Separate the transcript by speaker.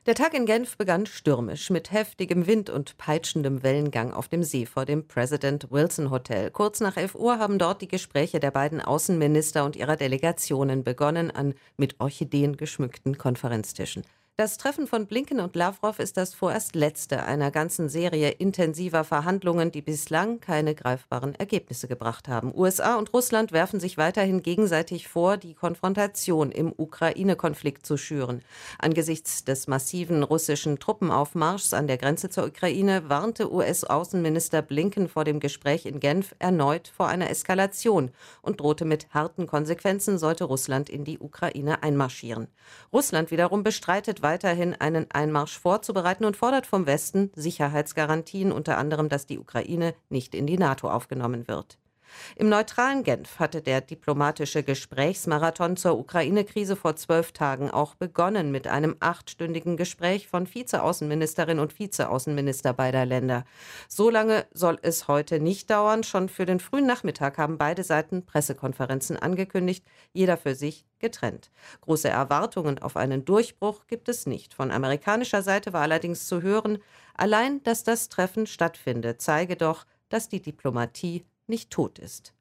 Speaker 1: Der Tag in Genf begann stürmisch mit heftigem Wind und peitschendem Wellengang auf dem See vor dem President Wilson Hotel. Kurz nach 11 Uhr haben dort die Gespräche der beiden Außenminister und ihrer Delegationen begonnen an mit Orchideen geschmückten Konferenztischen. Das Treffen von Blinken und Lavrov ist das vorerst letzte einer ganzen Serie intensiver Verhandlungen, die bislang keine greifbaren Ergebnisse gebracht haben. USA und Russland werfen sich weiterhin gegenseitig vor, die Konfrontation im Ukraine-Konflikt zu schüren. Angesichts des massiven russischen Truppenaufmarschs an der Grenze zur Ukraine warnte US-Außenminister Blinken vor dem Gespräch in Genf erneut vor einer Eskalation und drohte mit harten Konsequenzen, sollte Russland in die Ukraine einmarschieren. Russland wiederum bestreitet weiterhin einen Einmarsch vorzubereiten und fordert vom Westen Sicherheitsgarantien, unter anderem, dass die Ukraine nicht in die NATO aufgenommen wird. Im neutralen Genf hatte der diplomatische Gesprächsmarathon zur Ukraine-Krise vor 12 Tagen auch begonnen mit einem 8-stündigen Gespräch von Vizeaußenministerin und Vizeaußenminister beider Länder. So lange soll es heute nicht dauern. Schon für den frühen Nachmittag haben beide Seiten Pressekonferenzen angekündigt, jeder für sich getrennt. Große Erwartungen auf einen Durchbruch gibt es nicht. Von amerikanischer Seite war allerdings zu hören, allein, dass das Treffen stattfinde, zeige doch, dass die Diplomatie nicht tot ist.